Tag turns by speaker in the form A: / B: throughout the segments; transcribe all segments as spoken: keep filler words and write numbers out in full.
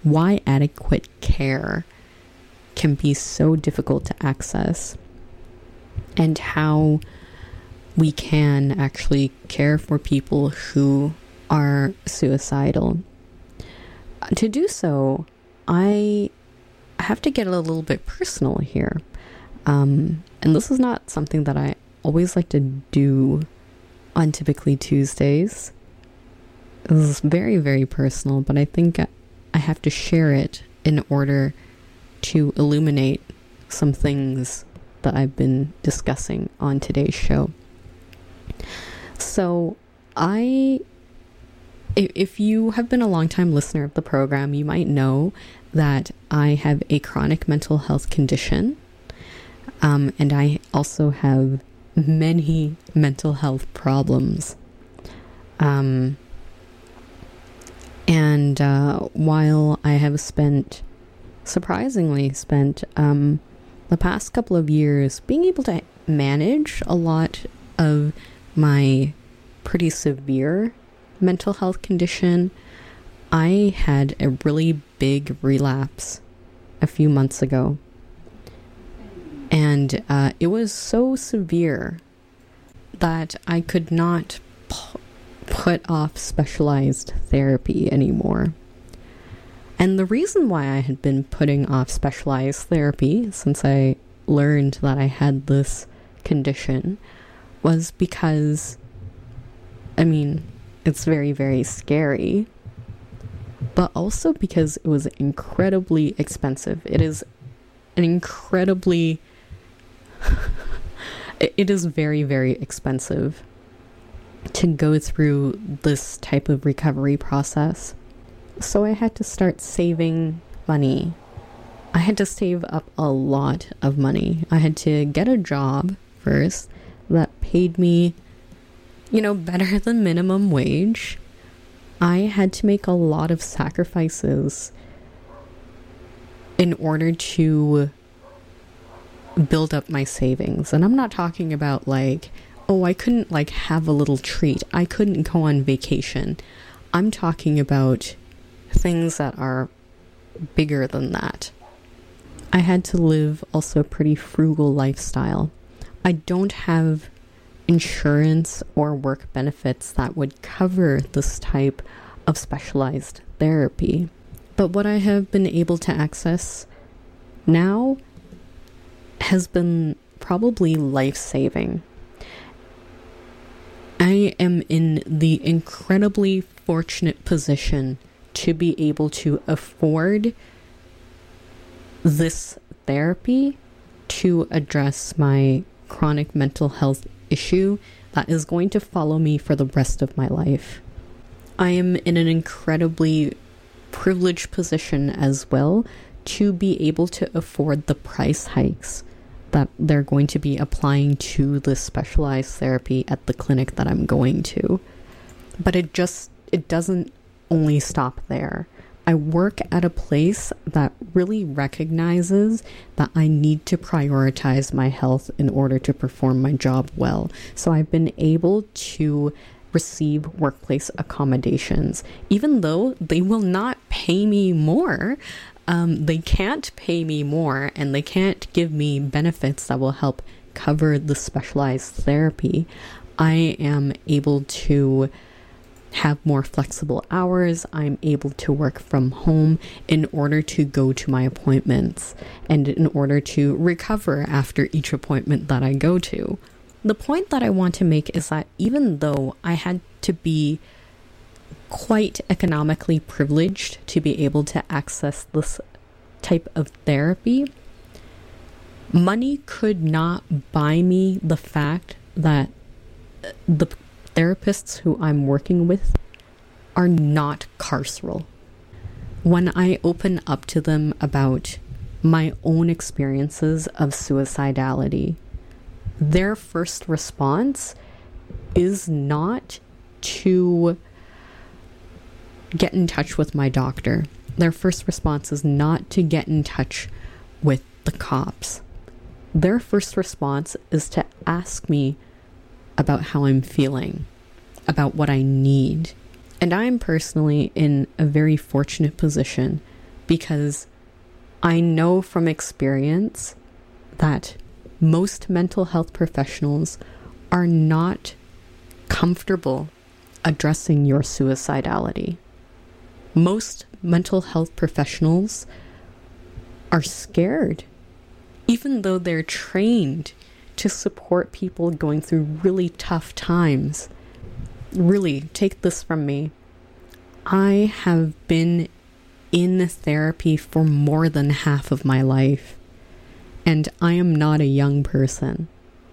A: why adequate care can be so difficult to access, and how we can actually care for people who are suicidal. To do so, I have to get a little bit personal here. Um, and this is not something that I always like to do on Typically Tuesdays. This is very, very personal, but I think I have to share it in order to illuminate some things that I've been discussing on today's show. So I, if you have been a longtime listener of the program, you might know that I have a chronic mental health condition. Um, and I also have many mental health problems. Um, and uh, while I have spent, surprisingly spent, um, the past couple of years being able to manage a lot of my pretty severe mental health condition, I had a really big relapse a few months ago. And uh, it was so severe that I could not p- put off specialized therapy anymore. And the reason why I had been putting off specialized therapy since I learned that I had this condition was because, I mean, it's very, very scary, but also because it was incredibly expensive. It is an incredibly, it is very, very expensive to go through this type of recovery process. So I had to start saving money. I had to save up a lot of money. I had to get a job first that paid me, you know, better than minimum wage. I had to make a lot of sacrifices in order to build up my savings. And I'm not talking about like, oh, I couldn't like have a little treat. I couldn't go on vacation. I'm talking about things that are bigger than that. I had to live also a pretty frugal lifestyle. I don't have insurance or work benefits that would cover this type of specialized therapy. But what I have been able to access now has been probably life-saving. I am in the incredibly fortunate position to be able to afford this therapy to address my chronic mental health issue that is going to follow me for the rest of my life. I am in an incredibly privileged position as well to be able to afford the price hikes that they're going to be applying to this specialized therapy at the clinic that I'm going to. But it just, it doesn't only stop there. I work at a place that really recognizes that I need to prioritize my health in order to perform my job well. So I've been able to receive workplace accommodations, even though they will not pay me more. Um, they can't pay me more, and they can't give me benefits that will help cover the specialized therapy. I am able to have more flexible hours. I'm able to work from home in order to go to my appointments and in order to recover after each appointment that I go to. The point that I want to make is that even though I had to be quite economically privileged to be able to access this type of therapy, money could not buy me the fact that the therapists who I'm working with are not carceral. When I open up to them about my own experiences of suicidality, their first response is not to get in touch with my doctor. Their first response is not to get in touch with the cops. Their first response is to ask me about how I'm feeling, about what I need. And I'm personally in a very fortunate position because I know from experience that most mental health professionals are not comfortable addressing your suicidality. Most mental health professionals are scared, even though they're trained to support people going through really tough times. Really, take this from me. I have been in therapy for more than half of my life, and I am not a young person.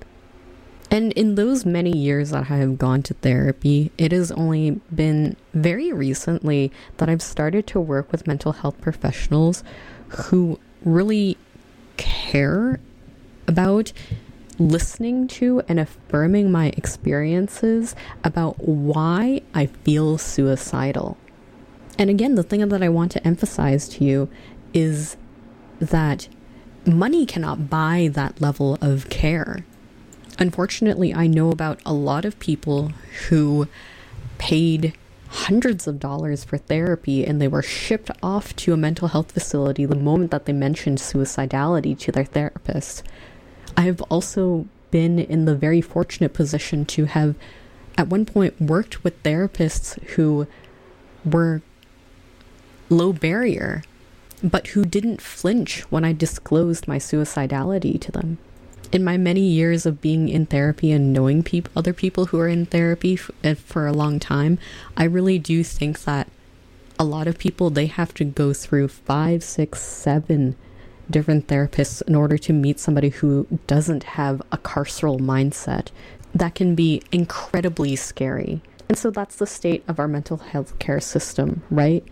A: And in those many years that I have gone to therapy, it has only been very recently that I've started to work with mental health professionals who really care about listening to and affirming my experiences about why I feel suicidal. And again, the thing that I want to emphasize to you is that money cannot buy that level of care. Unfortunately, I know about a lot of people who paid hundreds of dollars for therapy and they were shipped off to a mental health facility the moment that they mentioned suicidality to their therapist. I've also been in the very fortunate position to have at one point worked with therapists who were low barrier, but who didn't flinch when I disclosed my suicidality to them. In my many years of being in therapy and knowing peop- other people who are in therapy f- for a long time, I really do think that a lot of people, they have to go through five, six, seven different therapists in order to meet somebody who doesn't have a carceral mindset. That can be incredibly scary. And so that's the state of our mental health care system, right?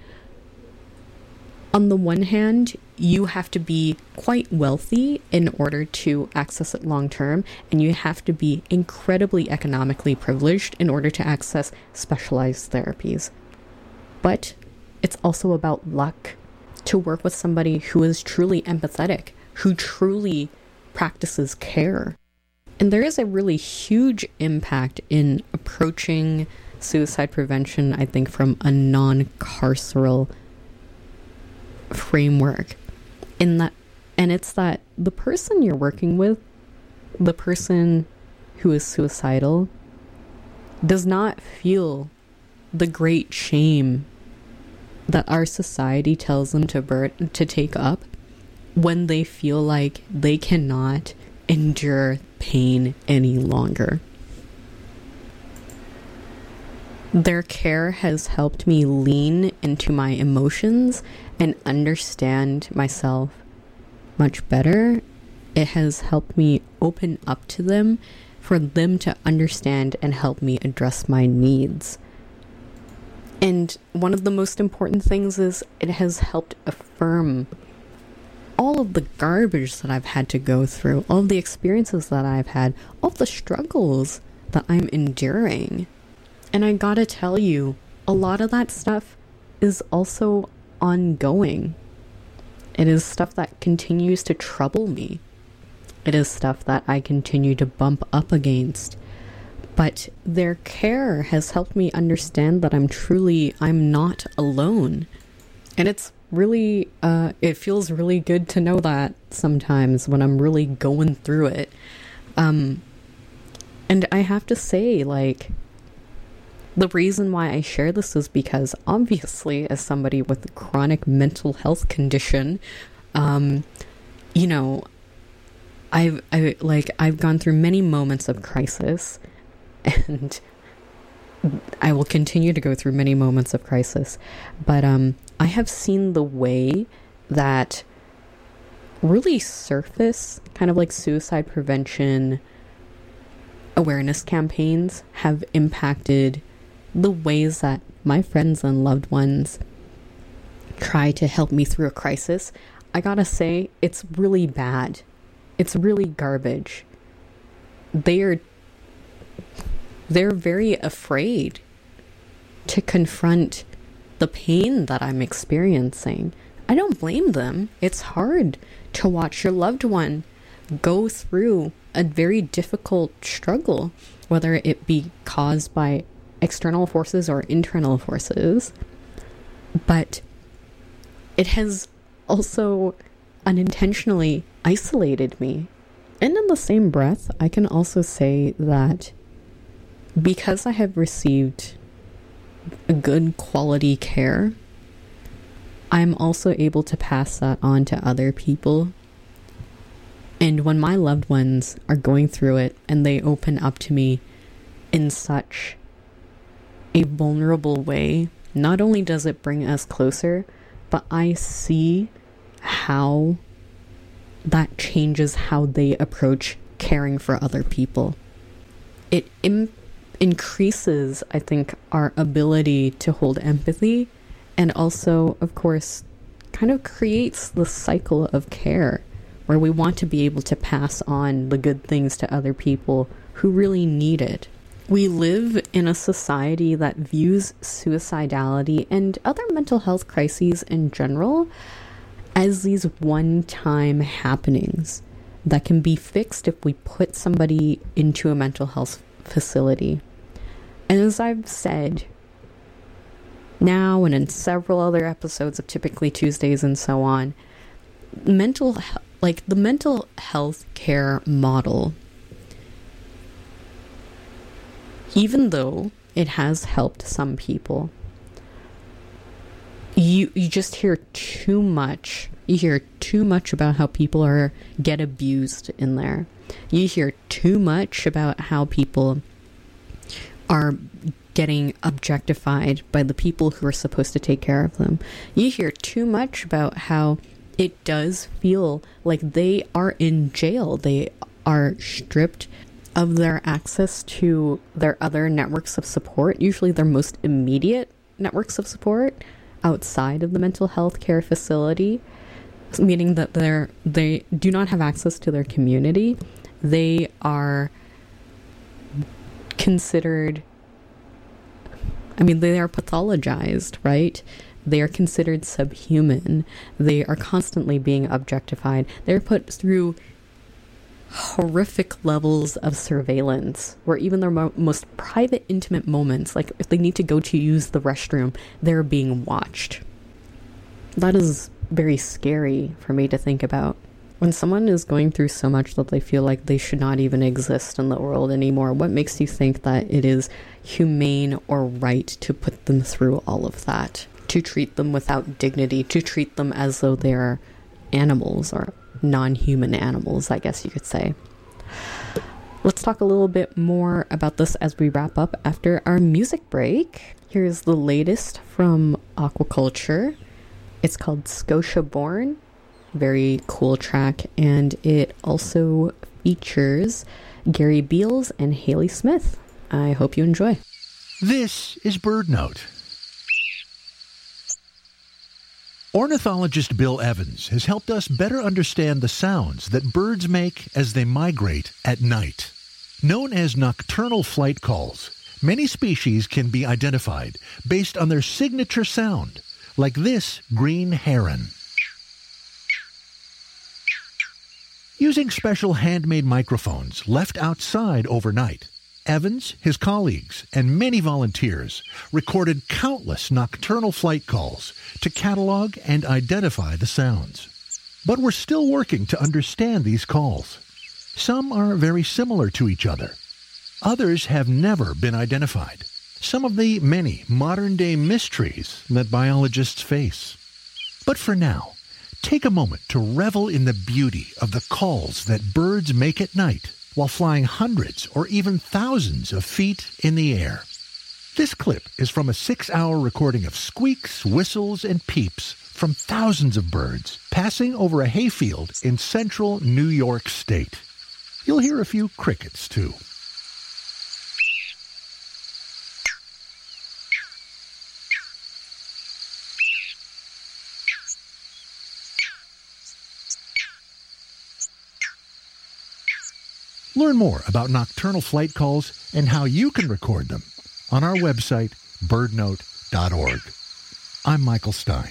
A: On the one hand, you have to be quite wealthy in order to access it long term, and you have to be incredibly economically privileged in order to access specialized therapies. But it's also about luck to work with somebody who is truly empathetic, who truly practices care. And there is a really huge impact in approaching suicide prevention, I think, from a non-carceral framework. In that, and it's that the person you're working with, the person who is suicidal, does not feel the great shame that our society tells them to bur- to take up when they feel like they cannot endure pain any longer. Their care has helped me lean into my emotions and understand myself much better. It has helped me open up to them for them to understand and help me address my needs. And one of the most important things is it has helped affirm all of the garbage that I've had to go through, all of the experiences that I've had, all of the struggles that I'm enduring. And I gotta tell you, a lot of that stuff is also ongoing. It is stuff that continues to trouble me. It is stuff that I continue to bump up against. But their care has helped me understand that I'm truly, I'm not alone. And it's really, uh, it feels really good to know that sometimes when I'm really going through it. Um, and I have to say, like, the reason why I share this is because obviously as somebody with a chronic mental health condition, um, you know, I've, I, like, I've gone through many moments of crisis, and I will continue to go through many moments of crisis. But um, I have seen the way that really surface, kind of like suicide prevention awareness campaigns have impacted the ways that my friends and loved ones try to help me through a crisis. I gotta say, it's really bad. It's really garbage. They are they're very afraid to confront the pain that I'm experiencing. I don't blame them. It's hard to watch your loved one go through a very difficult struggle, whether it be caused by external forces or internal forces. But it has also unintentionally isolated me. And in the same breath, I can also say that because I have received a good quality care, I'm also able to pass that on to other people. And when my loved ones are going through it and they open up to me in such a vulnerable way, not only does it bring us closer, but I see how that changes how they approach caring for other people. It im- increases, I think, our ability to hold empathy, and also, of course, kind of creates the cycle of care where we want to be able to pass on the good things to other people who really need it. We live in a society that views suicidality and other mental health crises in general as these one-time happenings that can be fixed if we put somebody into a mental health facility. And as I've said now and in several other episodes of Typically Tuesdays and so on, mental like the mental health care model, even though it has helped some people, you you just hear too much. You hear too much about how people are get abused in there. You hear too much about how people are getting objectified by the people who are supposed to take care of them. You hear too much about how it does feel like they are in jail. They are stripped of their access to their other networks of support, usually their most immediate networks of support outside of the mental health care facility, meaning that they're, they do not have access to their community. They are considered, I mean, they are pathologized, right? They are considered subhuman. They are constantly being objectified. They're put through horrific levels of surveillance where even their mo- most private, intimate moments, like if they need to go to use the restroom, they're being watched. That is very scary for me to think about. When someone is going through so much that they feel like they should not even exist in the world anymore, what makes you think that it is humane or right to put them through all of that? To treat them without dignity, to treat them as though they are animals or non-human animals, I guess you could say. Let's talk a little bit more about this as we wrap up after our music break. Here's the latest from Aquaculture. It's called Scotia Born. Very cool track, and it also features Gary Beals and Haley Smith. I hope you enjoy.
B: This is Bird Note. Ornithologist Bill Evans has helped us better understand the sounds that birds make as they migrate at night. Known as nocturnal flight calls, many species can be identified based on their signature sound, like this green heron. Using special handmade microphones left outside overnight, Evans, his colleagues, and many volunteers recorded countless nocturnal flight calls to catalog and identify the sounds. But we're still working to understand these calls. Some are very similar to each other. Others have never been identified. Some of the many modern-day mysteries that biologists face. But for now, take a moment to revel in the beauty of the calls that birds make at night while flying hundreds or even thousands of feet in the air. This clip is from a six-hour recording of squeaks, whistles, and peeps from thousands of birds passing over a hayfield in central New York State. You'll hear a few crickets, too. Learn more about nocturnal flight calls and how you can record them on our website, bird note dot org. I'm Michael Stein.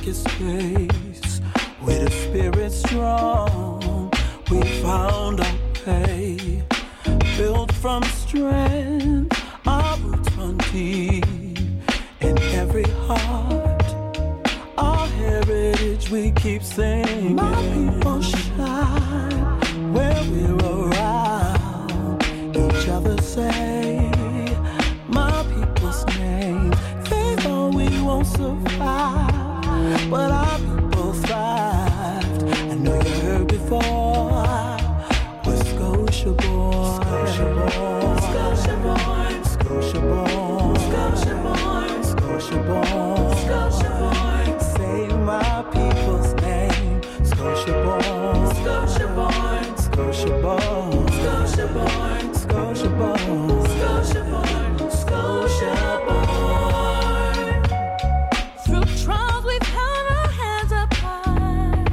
C: sacred space, with a spirit strong, we found our way. Built from strength, our roots run deep in every heart. Our heritage we keep singing. My people shine where we're around. Each other say my people's name. They thought we won't survive, but our people thrived. I know you heard before. We're Scotia born, Scotia born, Scotia born, Scotia born, Scotia born, Scotia born, Scotia born. Say my people's name. Scotia born, Scotia born, Scotia born, Scotia born, Scotia born, Scotia born, Scotia born.
D: Through trials we've held our hands up high.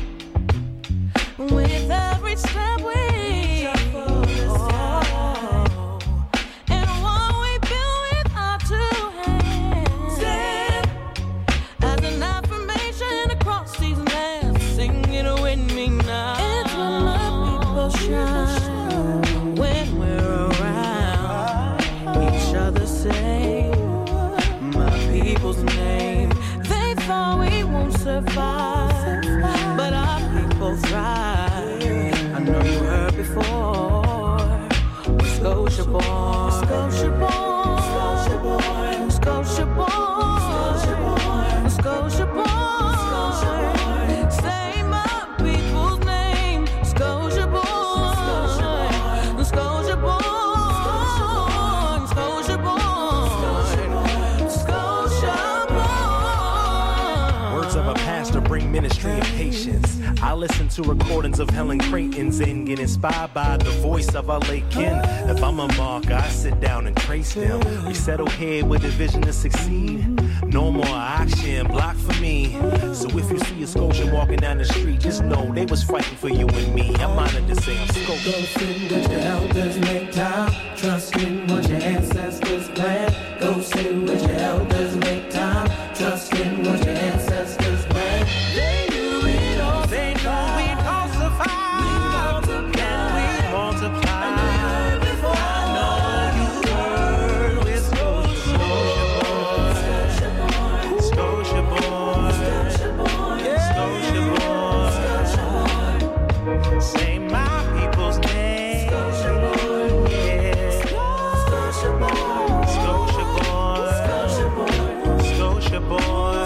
D: With every step we when we're around each other say my people's name. They thought we won't survive, but our people thrive. I know you heard before. We're Scotia born, Scotia born, Scotia born, Scotia born, Scotia born, Scotia born. Say my people's name. Scotia born. Scotia born, Scotia born, Scotia born.
E: Words of a pastor bring ministry and patience. I listen to recordings of Helen Creighton's and get inspired by the voice of our late kin. If I'm a marker, I sit down and trace them. We settle here with a vision to succeed. No more action, block for me. So if you see a Scotia walking down the street, just know they was fighting for you and me. I'm honored to say I'm Scotia.
C: Go sit with your elders, make time. Trust in what your ancestors planned. Go sit with your elders, make time. Trust in what your ancestors planned. They knew it all.
E: They knew we'd all survive.
C: We multiply.
E: And we multiply.
C: I know you heard before.
E: I know you heard. We're Scotia born.
C: Scotia born.
E: Scotia born.
C: Scotia born.
E: Scotia born.
C: Scotia born.
E: Say my people's name.
C: Scotia born.
E: Yeah.
C: Scotia born.
E: Scotia born.
C: Scotia born.
E: Scotia born.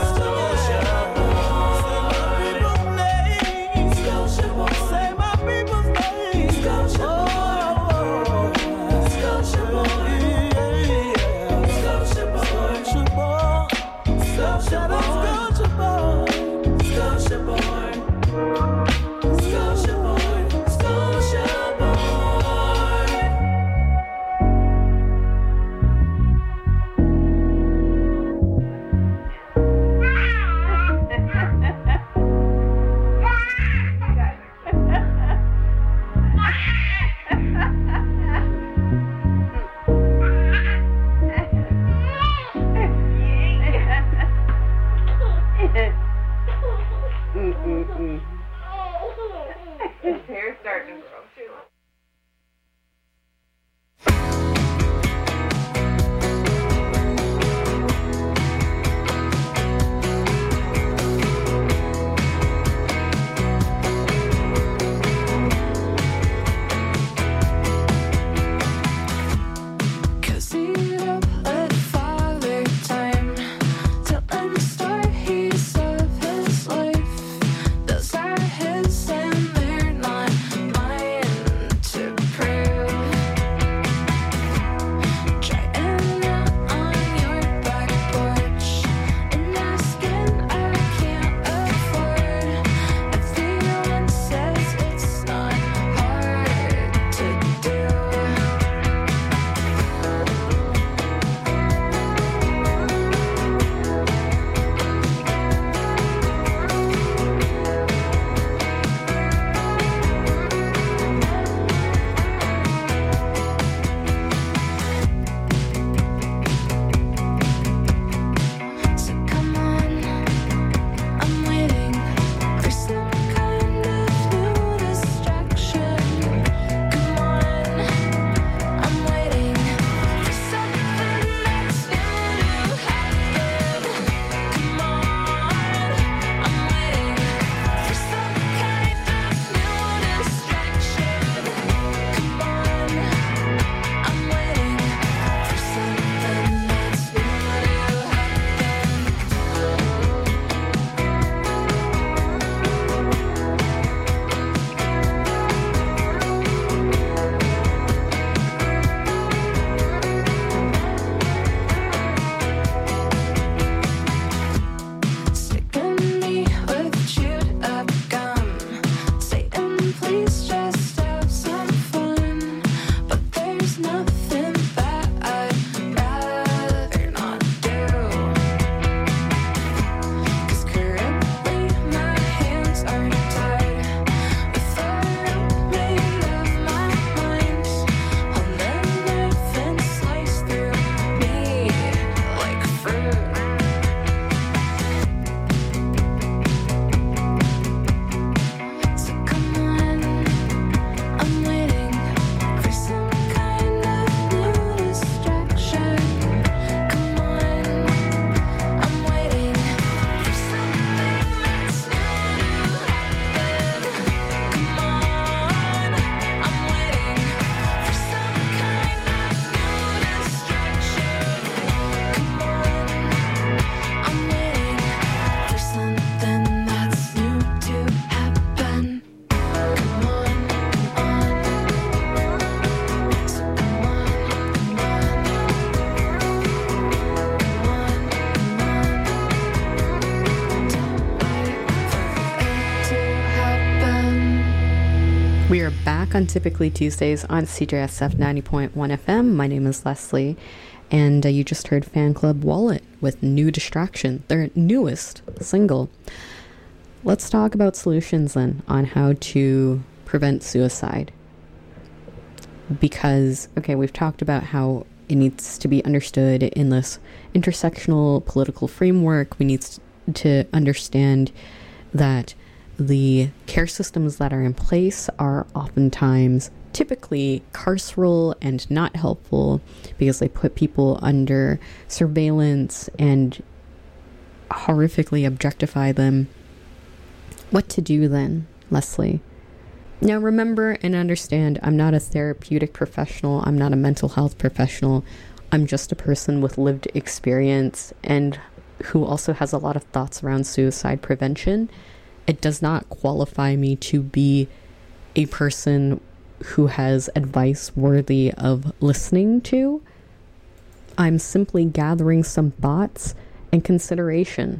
F: Mm-mm-mm.
A: We are back on Typically Tuesdays on C J S F ninety point one F M. My name is Leslie, and uh, you just heard Fan Club Wallet with New Distraction, their newest single. Let's talk about solutions then on how to prevent suicide. Because, okay, we've talked about how it needs to be understood in this intersectional political framework. We need to understand that the care systems that are in place are oftentimes typically carceral and not helpful because they put people under surveillance and horrifically objectify them. What to do then, Leslie? Now remember and understand, I'm not a therapeutic professional. I'm not a mental health professional. I'm just a person with lived experience and who also has a lot of thoughts around suicide prevention. It does not qualify me to be a person who has advice worthy of listening to. I'm simply gathering some thoughts and consideration.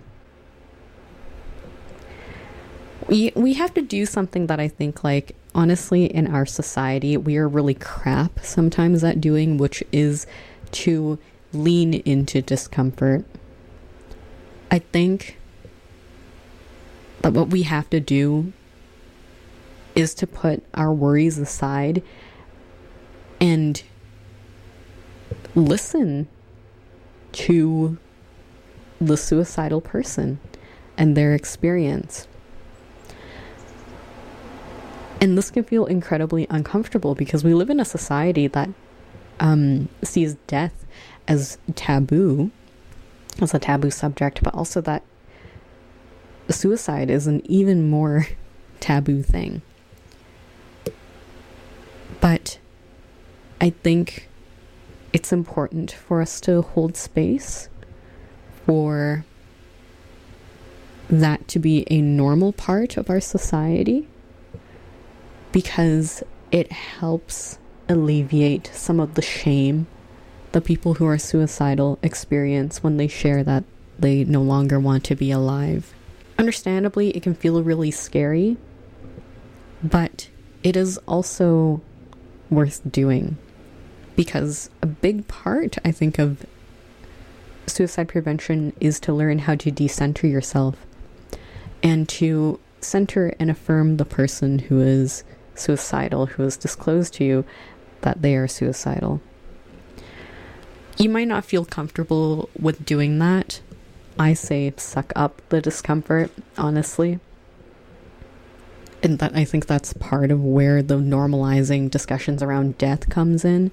A: We, we have to do something that I think, like, honestly, in our society, we are really crap sometimes at doing, which is to lean into discomfort. I think that what we have to do is to put our worries aside and listen to the suicidal person and their experience. And this can feel incredibly uncomfortable because we live in a society that um, sees death as taboo, as a taboo subject, but also that suicide is an even more taboo thing. But I think it's important for us to hold space for that to be a normal part of our society, because it helps alleviate some of the shame the people who are suicidal experience when they share that they no longer want to be alive. Understandably, it can feel really scary, but it is also worth doing because a big part, I think, of suicide prevention is to learn how to decenter yourself and to center and affirm the person who is suicidal, who has disclosed to you that they are suicidal. You might not feel comfortable with doing that. I say suck up the discomfort, honestly. And that I think that's part of where the normalizing discussions around death comes in.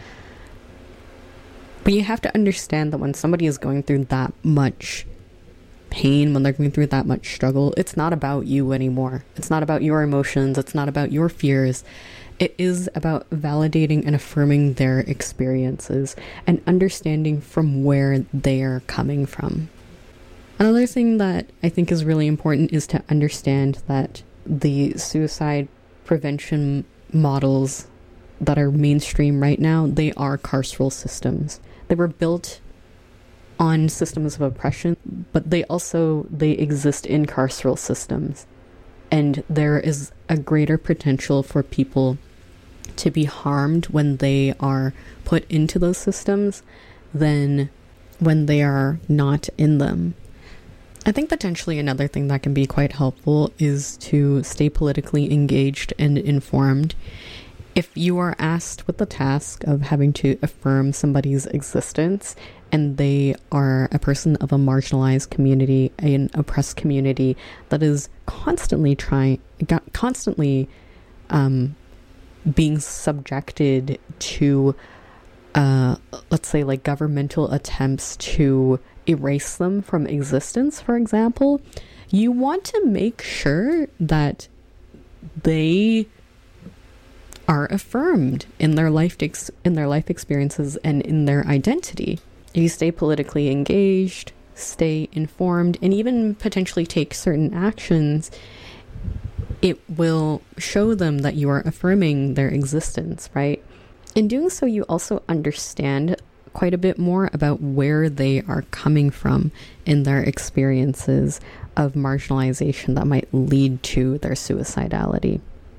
A: But you have to understand that when somebody is going through that much pain, when they're going through that much struggle, it's not about you anymore. It's not about your emotions. It's not about your fears. It is about validating and affirming their experiences and understanding from where they are coming from. Another thing that I think is really important is to understand that the suicide prevention models that are mainstream right now, they are carceral systems. They were built on systems of oppression, but they also, they exist in carceral systems. And there is a greater potential for people to be harmed when they are put into those systems than when they are not in them. I think potentially another thing that can be quite helpful is to stay politically engaged and informed. If you are asked with the task of having to affirm somebody's existence and they are a person of a marginalized community, an oppressed community that is constantly trying, constantly um, being subjected to, uh, let's say, like governmental attempts to erase them from existence, for example, you want to make sure that they are affirmed in their life ex- in their life experiences and in their identity. You stay politically engaged, stay informed, and even potentially take certain actions. It will show them that you are affirming their existence, right? In doing so, you also understand quite a bit more about where they are coming from in their experiences of marginalization that might lead to their suicidality.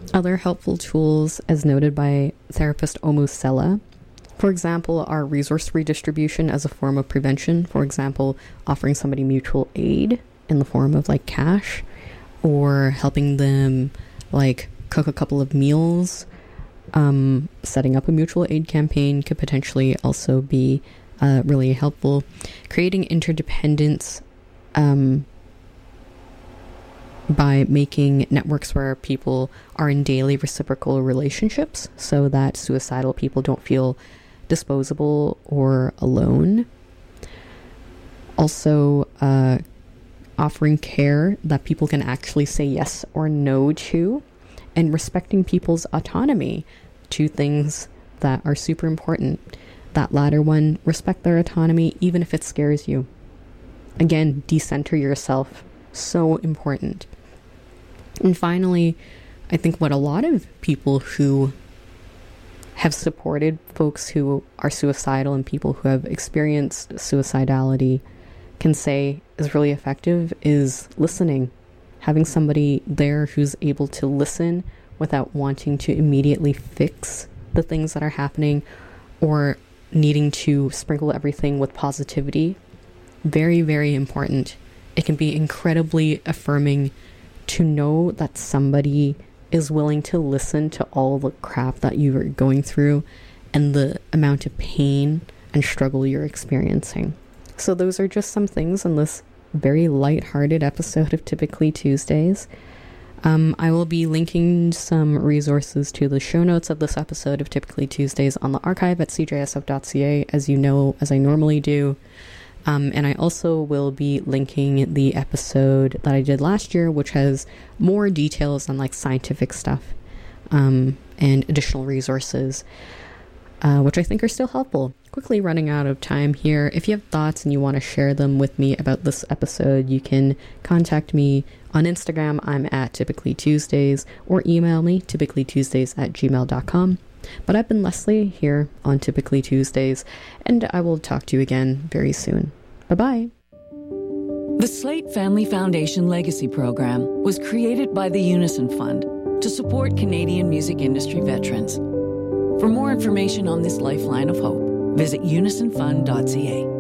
A: Other helpful tools, as noted by therapist Omu Sella, for example, are resource redistribution as a form of prevention. For example, offering somebody mutual aid in the form of like cash, or helping them like cook a couple of meals. Um, setting up a mutual aid campaign could potentially also be uh, really helpful. Creating interdependence um, by making networks where people are in daily reciprocal relationships so that suicidal people don't feel disposable or alone. Also, uh, offering care that people can actually say yes or no to, and respecting people's autonomy, two things that are super important. That latter one, respect their autonomy even if it scares you. Again, decenter yourself, so important. And finally, I think what a lot of people who have supported folks who are suicidal and people who have experienced suicidality can say is really effective is listening. Having somebody there who's able to listen without wanting to immediately fix the things that are happening or needing to sprinkle everything with positivity. Very, very important. It can be incredibly affirming to know that somebody is willing to listen to all the crap that you are going through and the amount of pain and struggle you're experiencing. So those are just some things in this very light-hearted episode of Typically Tuesdays. Um, I will be linking some resources to the show notes of this episode of Typically Tuesdays on the archive at c j s f dot c a, as you know, as I normally do. Um, and I also will be linking the episode that I did last year, which has more details on like scientific stuff um, and additional resources, uh, which I think are still helpful. Quickly running out of time here. If you have thoughts and you want to share them with me about this episode, you can contact me on Instagram. I'm at Typically Tuesdays, or email me typically tuesdays at gmail dot com. But I've been Leslie here on Typically Tuesdays, and I will talk to you again very soon. Bye-bye.
F: The Slate Family Foundation Legacy Program was created by the Unison Fund to support Canadian music industry veterans. For more information on this lifeline of hope, visit unison fund dot c a.